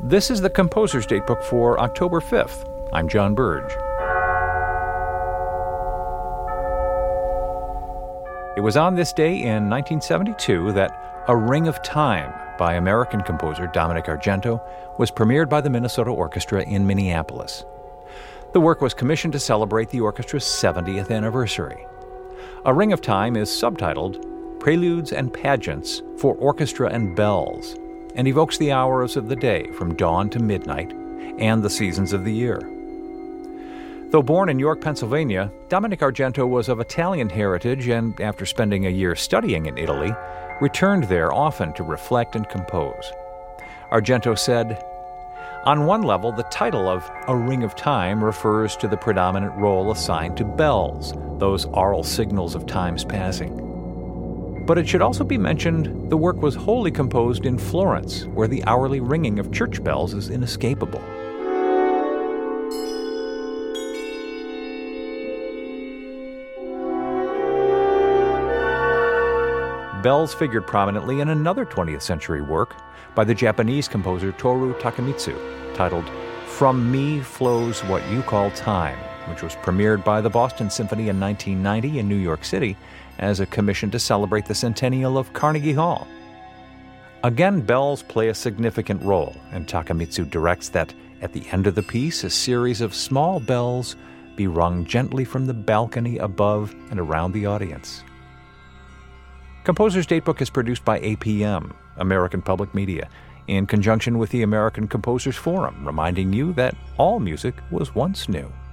This is the Composer's Datebook for October 5th. I'm John Burge. It was on this day in 1972 that A Ring of Time by American composer Dominic Argento was premiered by the Minnesota Orchestra in Minneapolis. The work was commissioned to celebrate the orchestra's 70th anniversary. A Ring of Time is subtitled Preludes and Pageants for Orchestra and Bells, and evokes the hours of the day from dawn to midnight and the seasons of the year. Though born in York, Pennsylvania, Dominic Argento was of Italian heritage and, after spending a year studying in Italy, returned there often to reflect and compose. Argento said, "On one level, the title of A Ring of Time refers to the predominant role assigned to bells, those aural signals of time's passing. But it should also be mentioned the work was wholly composed in Florence, where the hourly ringing of church bells is inescapable." Bells figured prominently in another 20th century work by the Japanese composer Toru Takemitsu, titled From Me Flows What You Call Time, which was premiered by the Boston Symphony in 1990 in New York City as a commission to celebrate the centennial of Carnegie Hall. Again, bells play a significant role, and Takemitsu directs that, at the end of the piece, a series of small bells be rung gently from the balcony above and around the audience. Composer's Datebook is produced by APM, American Public Media, in conjunction with the American Composers Forum, reminding you that all music was once new.